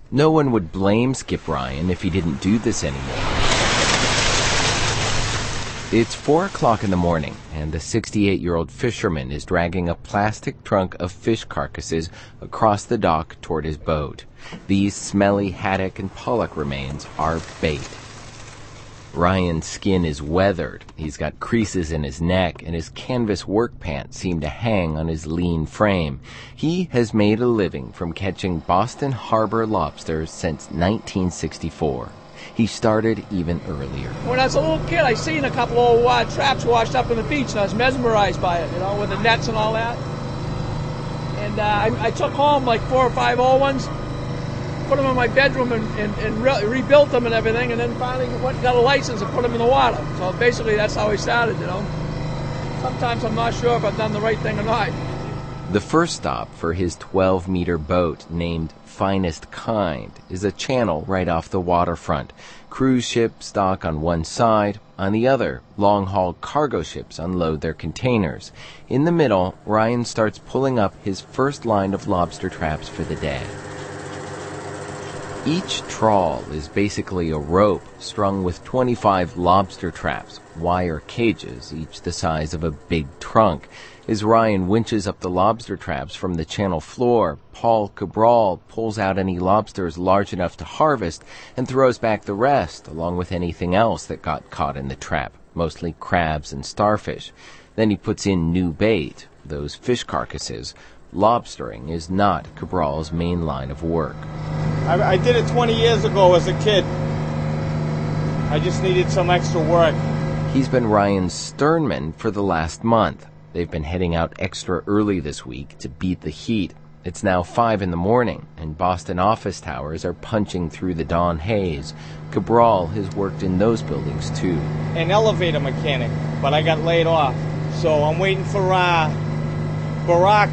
No one would blame Skip Ryan if he didn't do this anymore. It's 4 o'clock in the morning, and the 68-year-old fisherman is dragging a plastic trunk of fish carcasses across the dock toward his boat. These smelly haddock and pollock remains are bait. Ryan's skin is weathered. He's got creases in his neck, and his canvas work pants seem to hang on his lean frame. He has made a living from catching Boston Harbor lobsters since 1964. He started even earlier. When I was a little kid, I seen a couple old traps washed up on the beach, and I was mesmerized by it, with the nets and all that. And I took home like 4 or 5 old ones, put them in my bedroom and rebuilt them and everything, and then finally got a license and put them in the water. So basically that's how I started, Sometimes I'm not sure if I've done the right thing or not. The first stop for his 12-meter boat, named Finest Kind, is a channel right off the waterfront. Cruise ships dock on one side. On the other, long-haul cargo ships unload their containers. In the middle, Ryan starts pulling up his first line of lobster traps for the day. Each trawl is basically a rope strung with 25 lobster traps, wire cages, each the size of a big trunk. As Ryan winches up the lobster traps from the channel floor, Paul Cabral pulls out any lobsters large enough to harvest and throws back the rest, along with anything else that got caught in the trap, mostly crabs and starfish. Then he puts in new bait, those fish carcasses. Lobstering is not Cabral's main line of work. I did it 20 years ago as a kid. I just needed some extra work. He's been Ryan's sternman for the last month. They've been heading out extra early this week to beat the heat. It's now 5 in the morning, and Boston office towers are punching through the dawn haze. Cabral has worked in those buildings, too. An elevator mechanic, but I got laid off. So I'm waiting for Barack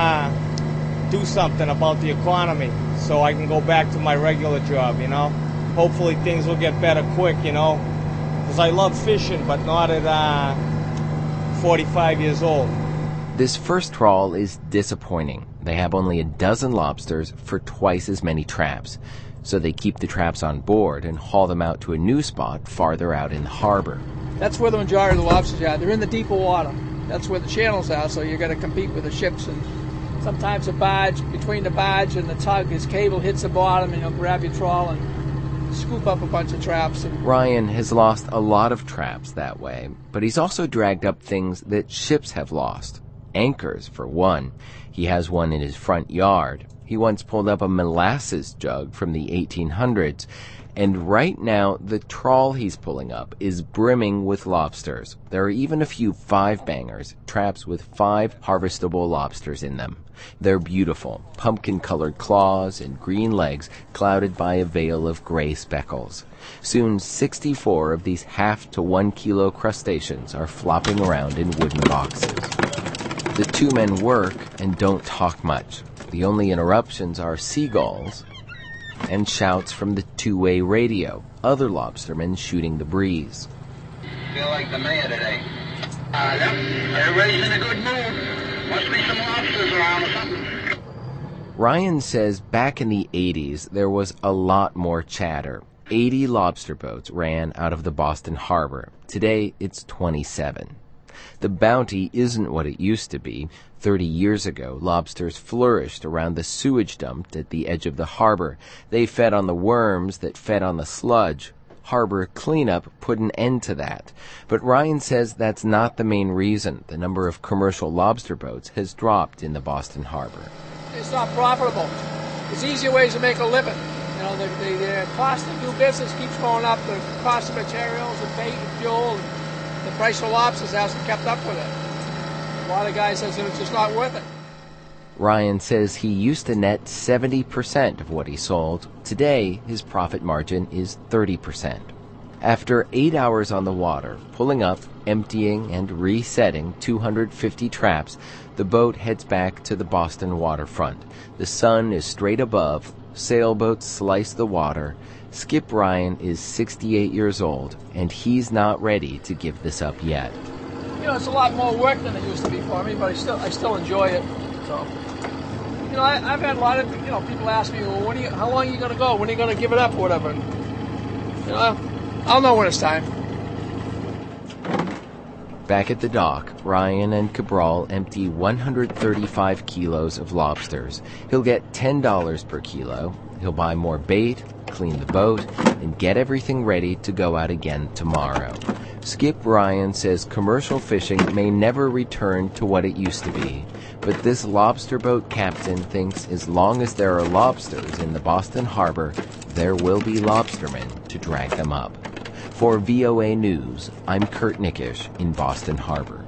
to do something about the economy so I can go back to my regular job, Hopefully things will get better quick, because I love fishing, but not at 45 years old. This first trawl is disappointing. They have only a dozen lobsters for twice as many traps. So they keep the traps on board and haul them out to a new spot farther out in the harbor. That's where the majority of the lobsters are. They're in the deeper water. That's where the channels are, so you're going to compete with the ships. And sometimes between the barge and the tug, his cable hits the bottom, and you'll grab your trawl and scoop up a bunch of traps. Ryan has lost a lot of traps that way, but he's also dragged up things that ships have lost. Anchors, for one. He has one in his front yard. He once pulled up a molasses jug from the 1800s, and right now the trawl he's pulling up is brimming with lobsters. There are even a few 5-bangers, traps with 5 harvestable lobsters in them. They're beautiful, pumpkin-colored claws and green legs clouded by a veil of gray speckles. Soon 64 of these half to 1 kilo crustaceans are flopping around in wooden boxes. The 2 men work and don't talk much. The only interruptions are seagulls and shouts from the two-way radio, other lobstermen shooting the breeze. Feel like the mayor today. Everybody's in a good mood. Must be some lobsters around or something. Ryan says back in the 80s there was a lot more chatter. 80 lobster boats ran out of the Boston Harbor. Today it's 27. The bounty isn't what it used to be. 30 years ago, lobsters flourished around the sewage dump at the edge of the harbor. They fed on the worms that fed on the sludge. Harbor cleanup put an end to that. But Ryan says that's not the main reason the number of commercial lobster boats has dropped in the Boston Harbor. It's not profitable. There's easier ways to make a living. The cost to do business keeps going up. The cost of materials and bait and fuel and the price of lobsters hasn't kept up with it. A lot of guys says that it's just not worth it. Ryan says he used to net 70% of what he sold. Today, his profit margin is 30%. After 8 hours on the water, pulling up, emptying, and resetting 250 traps, the boat heads back to the Boston waterfront. The sun is straight above, sailboats slice the water. Skip Ryan is 68 years old, and he's not ready to give this up yet. It's a lot more work than it used to be for me, but I still enjoy it. So You know, I've had a lot of, people ask me, well, how long are you going to go? When are you going to give it up or whatever? And, I'll know when it's time. Back at the dock, Ryan and Cabral empty 135 kilos of lobsters. He'll get $10 per kilo. He'll buy more bait, clean the boat, and get everything ready to go out again tomorrow. Skip Ryan says commercial fishing may never return to what it used to be, but this lobster boat captain thinks as long as there are lobsters in the Boston Harbor, there will be lobstermen to drag them up. For VOA News, I'm Kurt Nickish in Boston Harbor.